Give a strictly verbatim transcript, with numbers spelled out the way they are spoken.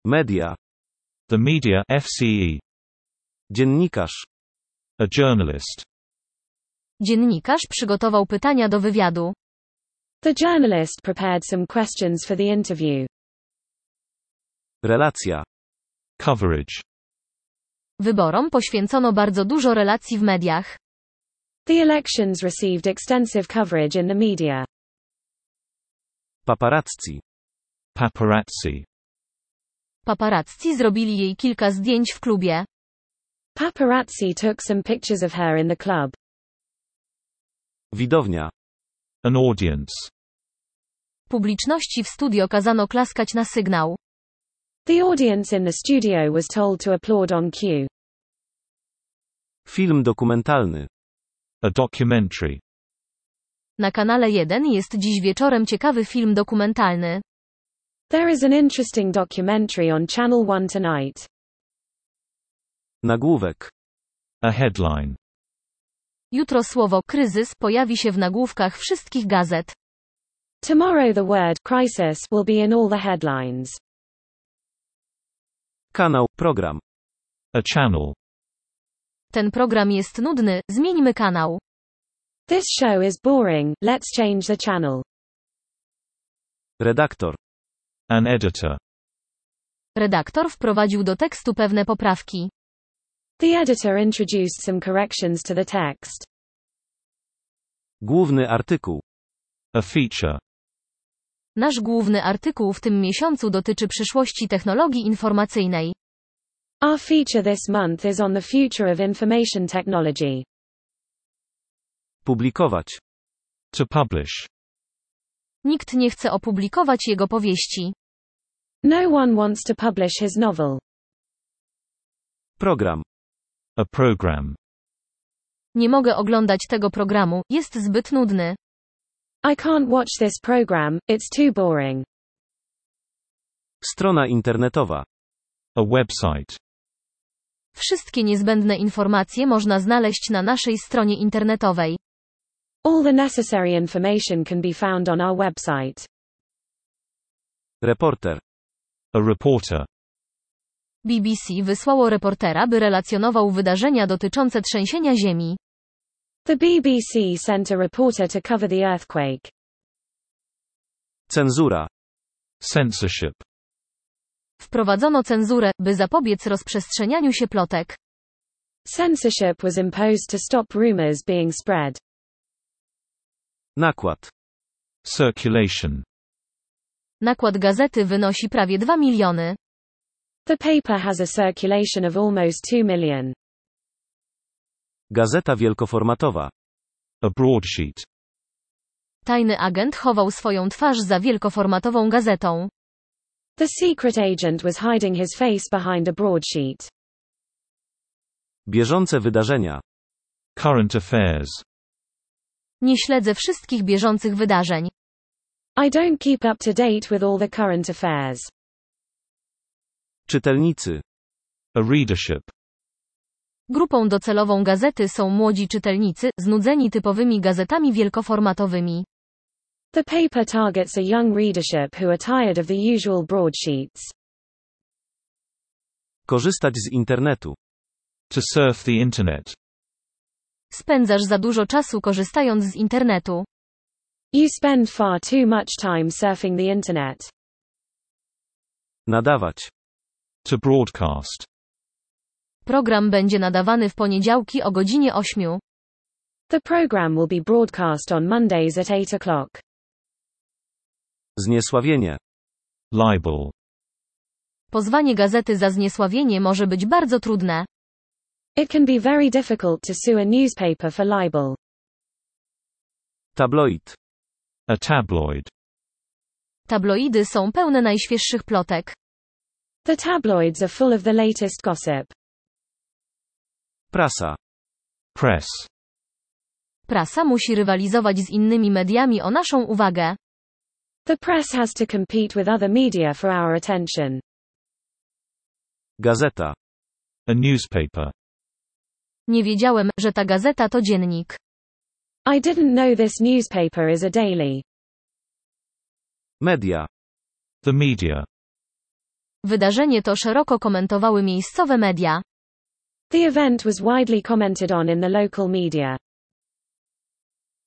Media. The media F C E. Dziennikarz. A journalist. Dziennikarz przygotował pytania do wywiadu. The journalist prepared some questions for the interview. Relacja. Coverage. Wyborom poświęcono bardzo dużo relacji w mediach. The elections received extensive coverage in the media. Paparazzi. Paparazzi. Paparazzi zrobili jej kilka zdjęć w klubie. Paparazzi took some pictures of her in the club. Widownia. An audience. Publiczności w studio kazano klaskać na sygnał. The audience in the studio was told to applaud on cue. Film dokumentalny. A documentary. Na kanale jeden jest dziś wieczorem ciekawy film dokumentalny. There is an interesting documentary on Channel one tonight. Nagłówek. A headline. Jutro słowo kryzys pojawi się w nagłówkach wszystkich gazet. Tomorrow the word crisis will be in all the headlines. Kanał, program. A channel. Ten program jest nudny, zmieńmy kanał. This show is boring, let's change the channel. Redaktor. An editor. Redaktor wprowadził do tekstu pewne poprawki. The editor introduced some corrections to the text. Główny artykuł. A feature. Nasz główny artykuł w tym miesiącu dotyczy przyszłości technologii informacyjnej. Our feature this month is on the future of information technology. Publikować. To publish. Nikt nie chce opublikować jego powieści. No one wants to publish his novel. Program. A program. Nie mogę oglądać tego programu, jest zbyt nudny. I can't watch this program, it's too boring. Strona internetowa. A website. Wszystkie niezbędne informacje można znaleźć na naszej stronie internetowej. All the necessary information can be found on our website. Reporter. A reporter. B B C wysłało reportera, by relacjonował wydarzenia dotyczące trzęsienia ziemi. The B B C sent a reporter to cover the earthquake. Cenzura. Censorship. Wprowadzono cenzurę, by zapobiec rozprzestrzenianiu się plotek. Censorship was imposed to stop rumors being spread. Nakład. Circulation. Nakład gazety wynosi prawie dwa miliony. The paper has a circulation of almost two million. Gazeta wielkoformatowa. A broadsheet. Tajny agent chował swoją twarz za wielkoformatową gazetą. The secret agent was hiding his face behind a broadsheet. Bieżące wydarzenia. Current affairs. Nie śledzę wszystkich bieżących wydarzeń. I don't keep up to date with all the current affairs. Czytelnicy. A readership. Grupą docelową gazety są młodzi czytelnicy, znudzeni typowymi gazetami wielkoformatowymi. The paper targets a young readership who are tired of the usual broadsheets. Korzystać z internetu. To surf the internet. Spędzasz za dużo czasu korzystając z internetu. You spend far too much time surfing the internet. Nadawać. To broadcast. Program będzie nadawany w poniedziałki o godzinie ósmej. The program will be broadcast on Mondays at eight o'clock. Zniesławienie. Libel. Pozwanie gazety za zniesławienie może być bardzo trudne. It can be very difficult to sue a newspaper for libel. Tabloid. A tabloid. Tabloidy są pełne najświeższych plotek. The tabloids are full of the latest gossip. Prasa. Press. Prasa musi rywalizować z innymi mediami o naszą uwagę. The press has to compete with other media for our attention. Gazeta. A newspaper. Nie wiedziałem, że ta gazeta to dziennik. I didn't know this newspaper is a daily. Media. The media. Wydarzenie to szeroko komentowały miejscowe media. The event was widely commented on in the local media.